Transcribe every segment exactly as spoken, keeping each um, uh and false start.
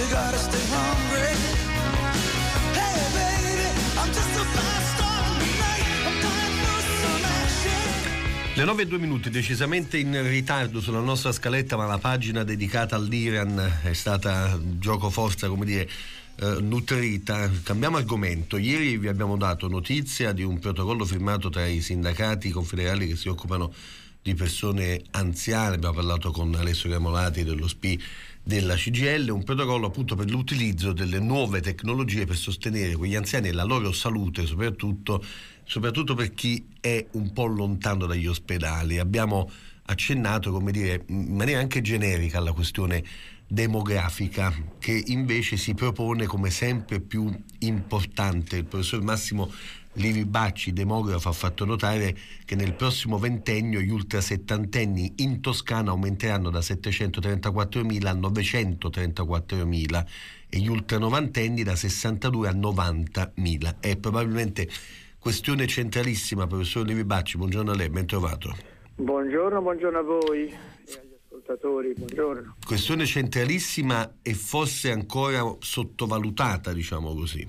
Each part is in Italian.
you gotta stay hungry. Hey baby, I'm just a fast star tonight. I'm dying for some action. Le nove e due minuti, decisamente in ritardo sulla nostra scaletta, ma la pagina dedicata all'Iran è stata gioco forza, come dire, eh, nutrita. Cambiamo argomento. Ieri vi abbiamo dato notizia di un protocollo firmato tra i sindacati confederali che si occupano di persone anziane. Abbiamo parlato con Alessio Gramolati dello S P I della C G I L, un protocollo appunto per l'utilizzo delle nuove tecnologie per sostenere quegli anziani e la loro salute, soprattutto, soprattutto per chi è un po' lontano dagli ospedali. Abbiamo accennato, come dire, in maniera anche generica alla questione demografica, che invece si propone come sempre più importante. Il professor Massimo Livi Bacci, demografo, ha fatto notare che nel prossimo ventennio gli ultrasettantenni in Toscana aumenteranno da settecentotrentaquattromila a novecentotrentaquattromila e gli ultranovantenni da sessantadue a novantamila. È probabilmente questione centralissima. Professor Livi Bacci, buongiorno a lei, ben trovato. Buongiorno, buongiorno a voi e agli ascoltatori, buongiorno. Questione centralissima e forse ancora sottovalutata, diciamo così.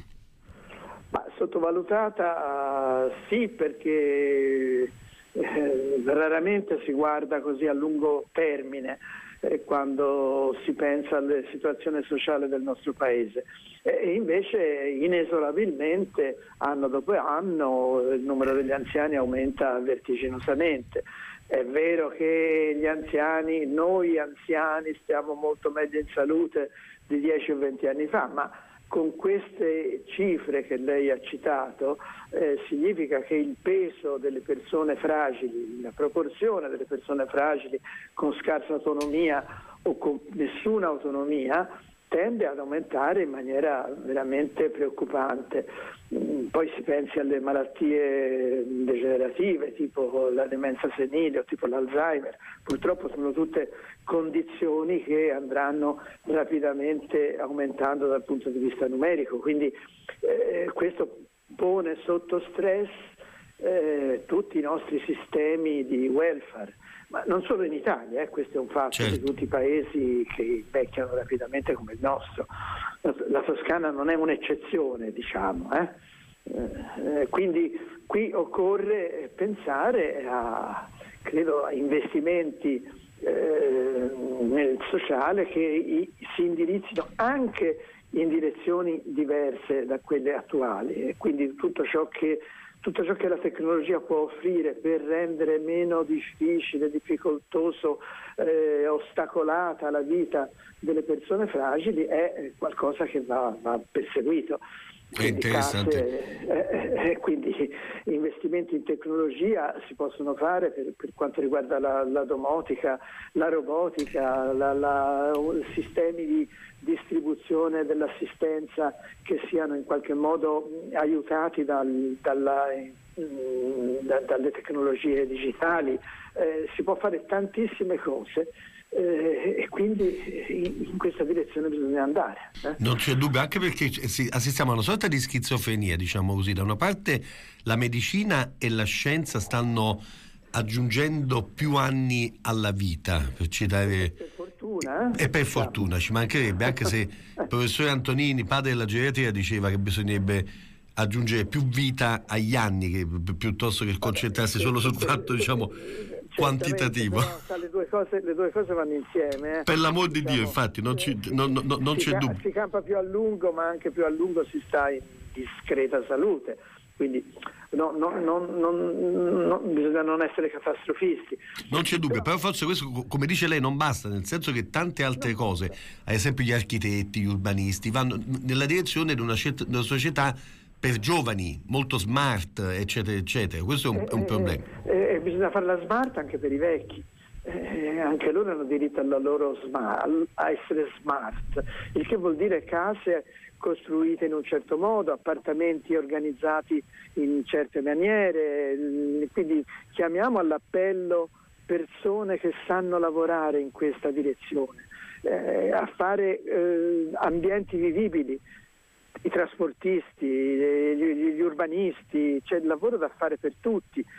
Ma sottovalutata uh, sì, perché eh, raramente si guarda così a lungo termine eh, quando si pensa alla situazione sociale del nostro paese. E invece inesorabilmente, anno dopo anno, il numero degli anziani aumenta vertiginosamente. È vero che gli anziani, noi anziani, stiamo molto meglio in salute di dieci o venti anni fa, ma con queste cifre che lei ha citato eh, significa che il peso delle persone fragili, la proporzione delle persone fragili con scarsa autonomia o con nessuna autonomia tende ad aumentare in maniera veramente preoccupante. Poi si pensi alle malattie degenerative tipo la demenza senile o tipo l'Alzheimer. Purtroppo sono tutte condizioni che andranno rapidamente aumentando dal punto di vista numerico, quindi eh, questo pone sotto stress eh, tutti i nostri sistemi di welfare. Ma non solo in Italia, eh, questo è un fatto, certo, di tutti i paesi che invecchiano rapidamente come il nostro. La, la Toscana non è un'eccezione, diciamo. Eh? Eh, quindi qui occorre pensare a, credo, a investimenti eh, nel sociale che i, si indirizzino anche in direzioni diverse da quelle attuali, e quindi tutto ciò che Tutto ciò che la tecnologia può offrire per rendere meno difficile, difficoltoso, eh, ostacolata la vita delle persone fragili è qualcosa che va, va perseguito. È interessante. Case, eh, eh, quindi investimenti in tecnologia si possono fare per, per quanto riguarda la, la domotica, la robotica, la, la, sistemi di distribuzione dell'assistenza che siano in qualche modo aiutati dal, dalla, da, dalle tecnologie digitali. Eh, si può fare tantissime cose. Eh, e quindi in, in questa direzione bisogna andare. Eh? Non c'è dubbio, anche perché sì, assistiamo a una sorta di schizofrenia, diciamo così. Da una parte la medicina e la scienza stanno aggiungendo più anni alla vita, per citare, per fortuna eh? e per fortuna ci mancherebbe, anche se il professore Antonini, padre della geriatria, diceva che bisognerebbe aggiungere più vita agli anni che, piuttosto che concentrarsi solo sul fatto, diciamo, quantitativo. No, le due cose, le due cose vanno insieme. Eh. Per l'amor di diciamo, Dio, infatti, non, ci, non, non, non si c'è ca- dubbio. Si campa più a lungo, ma anche più a lungo si sta in discreta salute. Quindi no, no, no, no, no, bisogna non essere catastrofisti. Non c'è dubbio, però forse questo, come dice lei, non basta, nel senso che tante altre no. cose, ad esempio gli architetti, gli urbanisti, vanno nella direzione di una, scelta, di una società per giovani, molto smart, eccetera, eccetera. Questo è un, è un problema. Eh, eh, bisogna farla smart anche per i vecchi. Eh, anche loro hanno diritto alla loro smart, a essere smart, il che vuol dire case costruite in un certo modo, appartamenti organizzati in certe maniere, quindi chiamiamo all'appello persone che sanno lavorare in questa direzione, eh, a fare eh, ambienti vivibili, i trasportisti, gli, gli urbanisti, c'è il lavoro da fare per tutti.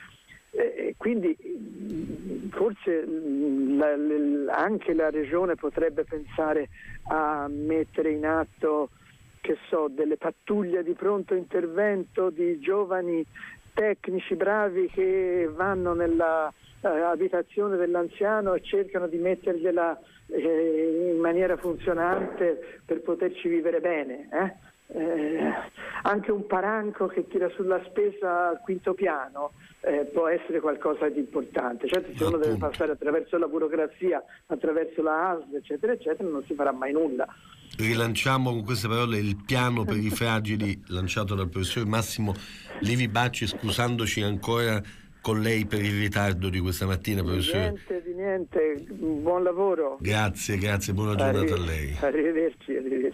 E quindi forse la, la, anche la Regione potrebbe pensare a mettere in atto, che so, delle pattuglie di pronto intervento di giovani tecnici bravi che vanno nella eh, abitazione dell'anziano e cercano di mettergliela eh, in maniera funzionante per poterci vivere bene. Eh? Eh, anche un paranco che tira sulla spesa al quinto piano eh, può essere qualcosa di importante. Certo, se uno deve passare attraverso la burocrazia, attraverso la A S L, eccetera eccetera, non si farà mai nulla. Rilanciamo con queste parole il piano per i fragili lanciato dal professor Massimo Livi Bacci, scusandoci ancora con lei per il ritardo di questa mattina, professore. Niente, di niente, buon lavoro. Grazie, grazie, buona giornata a lei. Arrivederci, arrivederci.